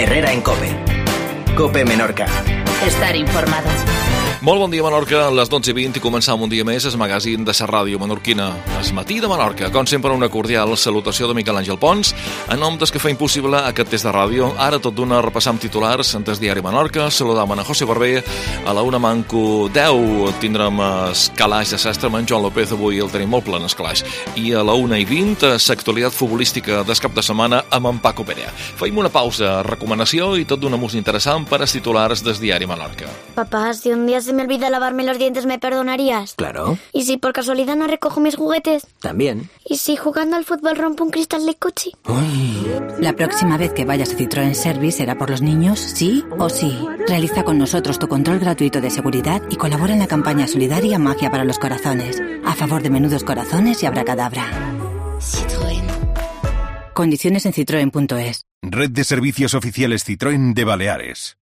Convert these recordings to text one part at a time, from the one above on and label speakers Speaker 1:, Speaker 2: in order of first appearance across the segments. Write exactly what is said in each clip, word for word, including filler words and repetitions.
Speaker 1: Herrera en COPE. COPE Menorca.
Speaker 2: Estar informado.
Speaker 3: Molt bon dia, Menorca, a les dotze i vint i començam un dia més el magazín de la ràdio menorquina, el matí de Menorca. Com sempre, una cordial salutació de Miquel Àngel Pons, en nom dels que feim possible aquest test de ràdio. Ara tot d'una repassam titulars en el diari Menorca, saludam a José Barber, a la una manco deu tindrem el calaix de sastre, amb en Joan López, avui el tenim molt plen el calaix, i a la una i vint l'actualitat futbolística del cap de setmana amb en Paco Perea. Feim una pausa, recomanació i tot d'una música interessant per als titulars del diari Menorca.
Speaker 4: Papá, si un día se me olvida lavarme los dientes, ¿me perdonarías?
Speaker 1: Claro.
Speaker 4: ¿Y si por casualidad no recojo mis juguetes?
Speaker 1: También.
Speaker 4: ¿Y si jugando al fútbol rompo un cristal del coche?
Speaker 1: Uy.
Speaker 5: La próxima vez que vayas a Citroën Service será por los niños, sí o sí. Realiza con nosotros tu control gratuito de seguridad y colabora en la campaña solidaria Magia para los Corazones, a favor de menudos corazones y abracadabra.
Speaker 4: Citroën.
Speaker 5: Condiciones en citroen punto es.
Speaker 6: Red de servicios oficiales Citroën de Baleares.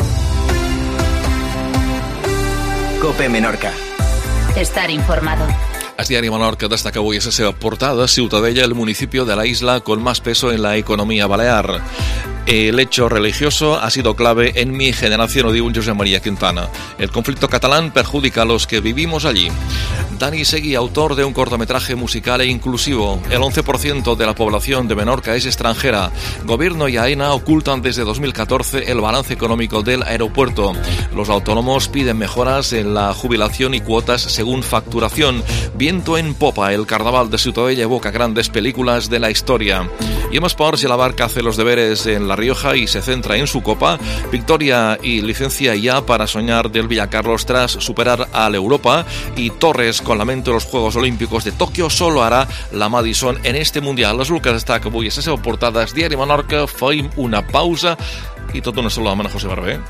Speaker 1: COPE Menorca.
Speaker 2: Estar informado.
Speaker 3: El diari Menorca destaca avui a la seva portada Ciutadella, el municipio de la isla con más peso en la economía balear. El hecho religioso ha sido clave en mi generación, lo dijo José María Quintana. El conflicto catalán perjudica a los que vivimos allí. Dani Segui, autor de un cortometraje musical e inclusivo. El once por ciento de la población de Menorca es extranjera. Gobierno y AENA ocultan desde dos mil catorce el balance económico del aeropuerto. Los autónomos piden mejoras en la jubilación y cuotas según facturación. Viento en popa, el carnaval de Ciutadella evoca grandes películas de la historia. Y en esports, la Barca hace los deberes en La Rioja y se centra en su copa. Victoria y licencia ya para soñar del Villacarlos tras superar al Europa. Y Torres, con lamento de los Juegos Olímpicos de Tokio, solo hará la Madison en este Mundial. És el que destaca avui a la seva portada del diari Menorca. Feim una pausa i tot una saludada a José Barber.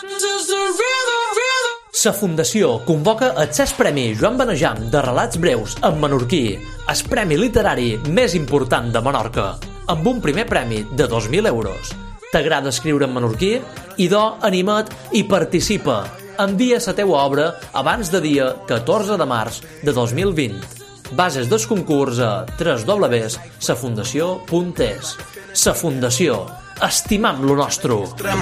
Speaker 7: La Fundació convoca el sisè Premi Joan Benejam de Relats Breus en menorquí, el premi literari més important de Menorca, amb un primer premi de dos mil euros. T'agrada escriure en menorquí? Idò, anima't i participa. Envia la teua obra abans de dia catorze de març de dos mil vint. Bases del concurs a w w w punt sa fundació punt es. Sa Fundació. Estimam lo nostre.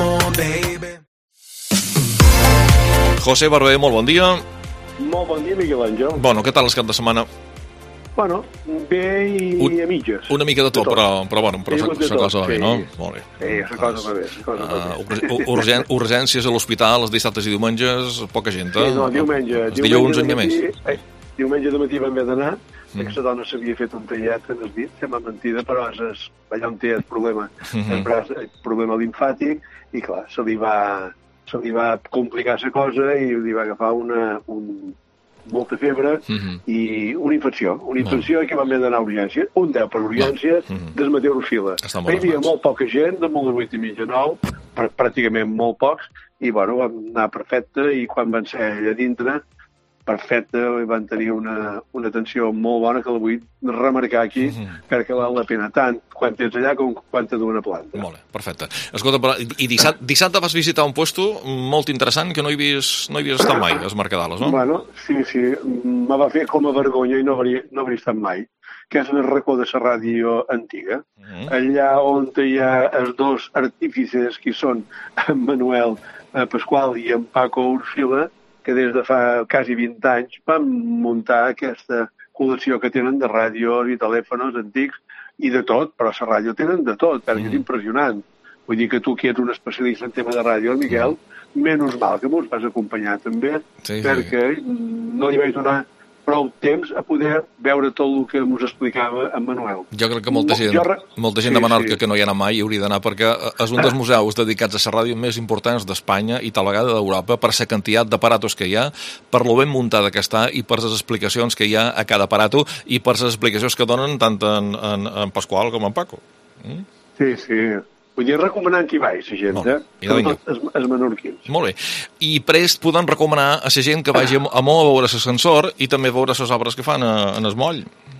Speaker 3: José Barber, molt bon dia.
Speaker 8: Molt bon dia, Miquel Àngel.
Speaker 3: Bueno, què tal el cap de setmana?
Speaker 8: Bueno, bé i
Speaker 3: Un,
Speaker 8: a mitges.
Speaker 3: Una mica de tot, però, però bueno, però
Speaker 8: Sí,
Speaker 3: la
Speaker 8: de tot,
Speaker 3: cosa va bé,
Speaker 8: sí.
Speaker 3: no? Molt bé.
Speaker 8: Sí, la cosa va bé, la cosa va
Speaker 3: Uh,
Speaker 8: bé.
Speaker 3: ur- urgèn, urgències a l'hospital, els dissabtes i diumenges, poca gent, eh?
Speaker 8: Sí, no, diumenge.
Speaker 3: Els dilluns en hi ha
Speaker 8: de
Speaker 3: més.
Speaker 8: matí, eh, diumenge de matí vam haver d'anar,
Speaker 3: Mm.
Speaker 8: mm. que la dona s'havia fet un tallet en el dit, sembla mentida, però és, és allà on té el problema,
Speaker 3: Mhm.
Speaker 8: el, braç, el problema limfàtic, i clar, se li va, se li va complicar la cosa i li va agafar una, un, molta febre
Speaker 3: Mhm.
Speaker 8: i una infecció, una infecció i que vam haver d'anar a urgències, un deu per urgències,
Speaker 3: Mhm.
Speaker 8: del mateix Orfila.
Speaker 3: Està molt
Speaker 8: Hi havia
Speaker 3: armats.
Speaker 8: molt poca gent, de molt de vuit i mitja, nou, pr pràcticament molt pocs, i bueno, vam anar perfecte, i quan van ser allà dintre, perfecte, i van tenir una, una atenció molt bona que la vull remarcar aquí,
Speaker 3: Mhm.
Speaker 8: perquè val la pena tant quan tens allà com quan tens una planta.
Speaker 3: Molt bé, perfecte. Escolta, però, i dissabte, dissabte vas visitar un puesto molt interessant que no hi havies, no hi havies estat mai, als Mercadales, no?
Speaker 8: Bueno, sí, sí, me va fer com a vergonya i no hauria, no hauria estat mai, que és el racó de la ràdio antiga,
Speaker 3: Mhm.
Speaker 8: allà on hi ha els dos artífices que són en Manuel eh, Pasqual i en Paco Orfila, que des de fa quasi vint anys van muntar aquesta col·lecció que tenen de ràdios i telèfons antics i de tot, però la ràdio tenen de tot, perquè
Speaker 3: Mm.
Speaker 8: és impressionant. Vull dir que tu que ets un especialista en tema de ràdio, Miquel, menys mal que mos vas acompanyar també,
Speaker 3: Sí, sí.
Speaker 8: perquè no li vaig donar prou temps a poder veure tot el que mos explicava en Manuel.
Speaker 3: Jo crec que molta gent,
Speaker 8: Jo re-
Speaker 3: molta gent
Speaker 8: Sí,
Speaker 3: de Menorca
Speaker 8: sí.
Speaker 3: que no hi ha anat mai hi hauria d'anar, perquè és un dels museus dedicats a la ràdio més importants d'Espanya i tal vegada d'Europa per la quantitat d'aparatos que hi ha, per lo ben muntada que està i per les explicacions que hi ha a cada aparato i per les explicacions que donen tant en, en, en Pasqual com en Paco. Mm?
Speaker 8: Sí, sí. Vull dir, recomanant que hi vaig, la gent,
Speaker 3: Molt bé.
Speaker 8: eh?
Speaker 3: Mira, vinga.
Speaker 8: Sobretot els, els menorquins.
Speaker 3: Molt bé. I prest podem recomanar a la gent que vagi a Mo a veure l'ascensor i també a veure les obres que fan a, en el moll.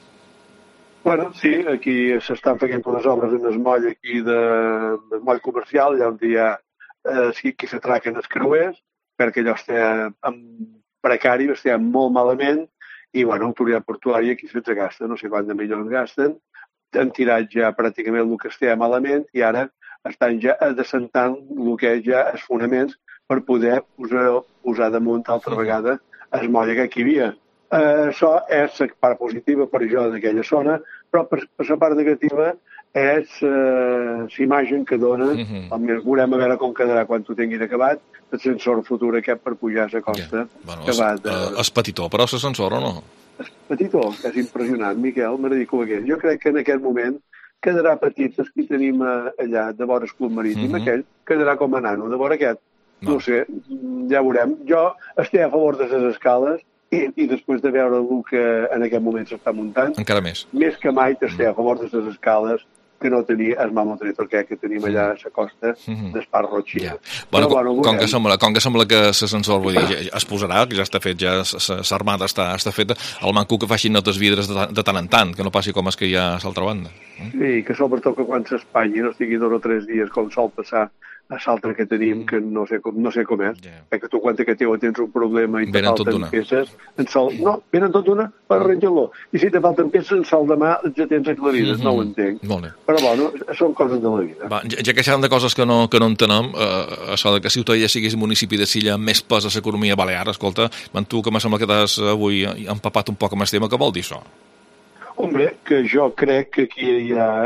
Speaker 8: Bueno, sí, aquí s'estan fent unes obres en el moll aquí de, del moll comercial, allà on hi ha eh, sí, que s'atraquen els creuers, perquè allò està en precari, està molt malament, i bueno, l'autoritat portuària aquí se'ns gasta, no sé quants de milions gasten, han tirat ja pràcticament el que està malament, i ara estan ja descentant el que és ja els fonaments per poder posar, posar damunt altra vegada el moll que hi havia. Uh, això és la part positiva per jo d'aquella zona, però per, per la part negativa és uh, l'imatge que dona. Uh-huh. Almenys veurem a veure com quedarà quan ho tinguin acabat, l'ascensor futur aquest per pujar a la costa.
Speaker 3: Yeah. Bueno, que va de... uh, és petitó, però l'ascensor o no?
Speaker 8: És petitó, és impressionant, Miquel, me dedico a aquest. Jo crec que en aquest moment quedarà petit el que tenim allà de vora el club marítim, uh-huh. aquell quedarà com a nano, de vora aquest. No. no sé, ja veurem. Jo estic a favor de les escales i, i després de veure el que en aquest moment s'està muntant,
Speaker 3: encara més.
Speaker 8: Més que mai estic a favor de les escales que no tenia el mamotretor que, que tenim allà a la costa mm-hmm. d'Espar Roig.
Speaker 3: Yeah. Bueno, com, bueno, com, que sembla, com que sembla que l'ascensor, vull dir, ja, es posarà, que ja està fet, ja l'armada està, està feta, el manco que facin notes vidres de, de tant en tant, que no passi com és que hi ha a l'altra banda.
Speaker 8: Sí, que sobretot que quan s'espanyi no estigui dos o tres dies com sol passar a l'altre que tenim, que no sé com, no sé com és, yeah. perquè tu quan que teu tens un problema i te
Speaker 3: venen
Speaker 8: falten peces, en sol... no, venen tot d'una per arranjar-lo. I si te falten peces, en sol demà ja tens aclarides, mm-hmm. no ho entenc.
Speaker 3: Molt bé.
Speaker 8: Però bueno, són coses de la vida.
Speaker 3: Va, ja, ja que sabem de coses que no, que no entenem, eh, això de que Ciutadella sigués municipi de Silla més pes a l'economia balear, escolta, man, tu que me sembla que t'has avui empapat un poc amb el tema, què vol dir això?
Speaker 8: Hombre, que jo crec que aquí hi ha...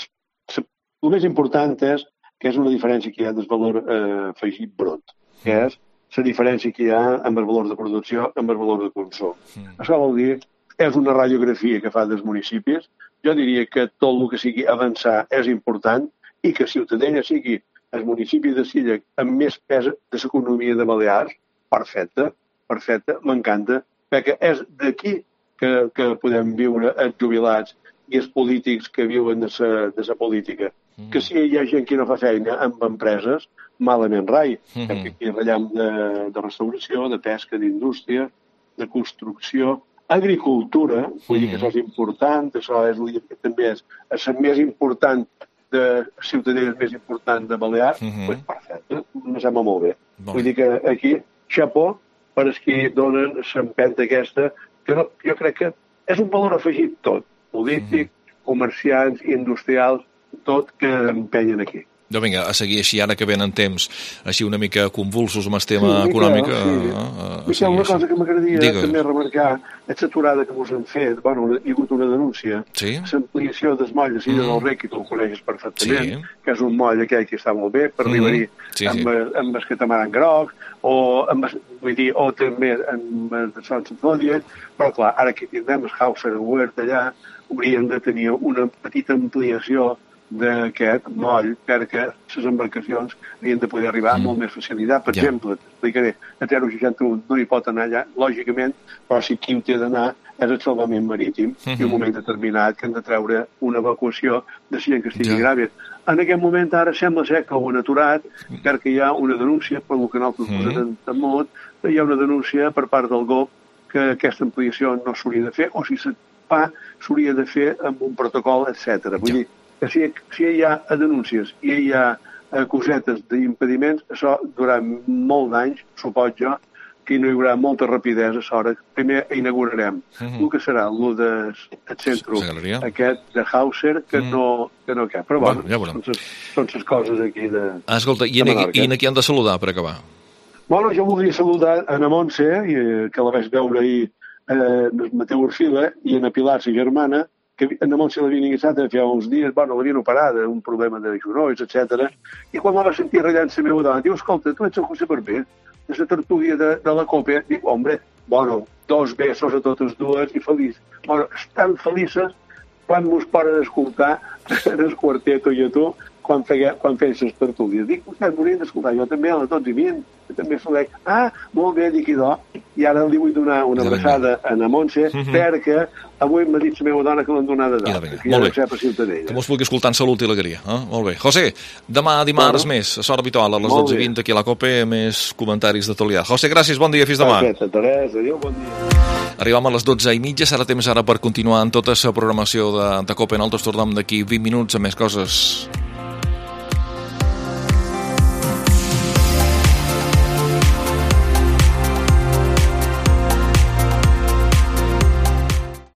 Speaker 8: El més important és que és una diferència que hi ha del valor eh, afegit brut, que és la diferència que hi ha amb el valor de producció amb el valor de consum. Mm. Això vol dir, és una radiografia que fa dels municipis. Jo diria que tot el que sigui avançar és important i que Ciutadella sigui el municipi de Silla amb més pes de l'economia de Balears, perfecte, perfecte, m'encanta, perquè és d'aquí que, que podem viure els jubilats i els polítics que viuen de la, de la política. Mm. Que si hi ha gent que no fa feina amb empreses, malament rai. Mm-hmm. Perquè aquí ratllem de, de restauració, de pesca, d'indústria, de construcció, agricultura, mm-hmm. vull dir que això és important, això és, que també és, és el més important de Ciutadella, més important de Balears, mm-hmm. pues perfecte, me sembla molt bé. Bon. Vull dir que aquí, xapó, per els que donen l'empenta aquesta, que no, jo crec que és un valor afegit tot, polític, mm-hmm. comerciants, industrials, tot que empenyen aquí.
Speaker 3: Doncs vinga, a seguir així, ara que venen temps així una mica convulsos amb el tema sí, econòmic.
Speaker 8: Sí.
Speaker 3: A,
Speaker 8: a, a Miquel, una cosa que m'agradaria Digues. també remarcar és l'aturada que us han fet. Bueno, hi ha hagut una denúncia.
Speaker 3: Sí?
Speaker 8: L'ampliació del moll de Silla mm. del Rec, que tu el coneixes perfectament,
Speaker 3: sí.
Speaker 8: que és un moll aquell que està molt bé per mm. arribar-hi sí, amb, sí. amb el catamaran groc, o, amb, vull dir, o també amb el de Sant Santòdia, però clar, ara que tindrem el Hauser obert allà, hauríem de tenir una petita ampliació d'aquest moll perquè les embarcacions havien de poder arribar mm. amb molt més facilitat. Per ja. exemple, t'explicaré, a zero seixanta un no hi pot anar allà, lògicament, però si qui hi té d'anar és el salvament marítim mm-hmm. i un moment determinat que han de treure una evacuació de gent que estigui ja. gràvia. En aquest moment ara sembla ser que ho han aturat perquè hi ha una denúncia, per el que nosaltres mm-hmm. posem en mot, hi ha una denúncia per part del G O P que aquesta ampliació no s'hauria de fer, o si se fa, s'hauria de fer amb un protocol, etcètera. Vull ja. dir, que si, si hi ha denúncies i hi ha eh, cosetes d'impediments, això durant molt d'anys, supos jo, que no hi haurà molta rapidesa a l'hora. Primer inaugurarem mm-hmm. el que serà el del centre aquest de Hauser, que mm. no que no cap. Però bueno, bueno ja són les coses aquí de
Speaker 3: ah, escolta, i en aquí han de saludar per acabar?
Speaker 8: Bueno, jo voldria saludar a na Montse, que la vaig veure ahir eh, Mateu Orfila, i a na Pilar, sa germana, que a na Montse l'havien ingressat fa uns dies, bueno, l'havien operada, un problema de genolls, etcètera. I quan la va sentir ratllant la meva dona, diu, escolta, tu ets el José Barber, de la tertúlia de, de la Copa. Dic, hombre, bueno, dos besos a totes dues i feliç. Bueno, estan felices quan mos poden escoltar el quarteto i a tu, quan feia, quan feia les tertúlies. Dic, vostès m'haurien d'escoltar, jo també a les dotze i vint, també salec. Ah, molt bé, dic, idò. I ara li vull donar una abraçada a na Montse, mm-hmm. perquè avui m'ha dit la meva dona que l'han donada d'alta, que ja no sé per Ciutadella.
Speaker 3: Que mos pugui escoltar en salut i alegria. Eh? Molt bé. José, demà dimarts bueno, més, a l'hora habitual, a les dotze i vint aquí a la Copa, més comentaris de Tolià. José, gràcies, bon dia, fins demà.
Speaker 8: Perfecte, Teresa, adéu, bon dia.
Speaker 3: Arribam a les dotze i mitja, serà temps ara per continuar en tota la programació de, de Copa. Nosaltres tornem d'aquí vint minuts a més coses.